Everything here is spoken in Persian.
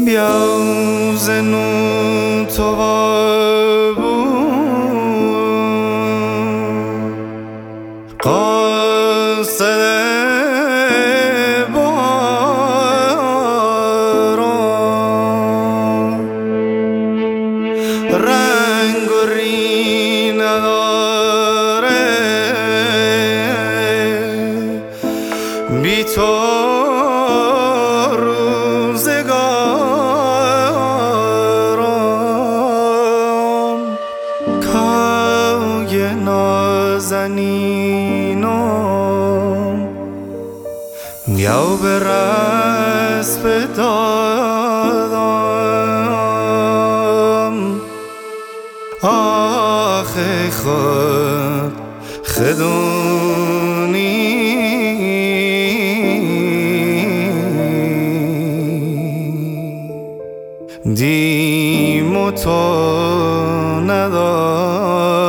بیا زنو تو قاصد باران رنگ و ری نداره بی تو روزگارم کوی نازنینم بیا به رسم دادم آخه خود خدونی دیم و تو ندارم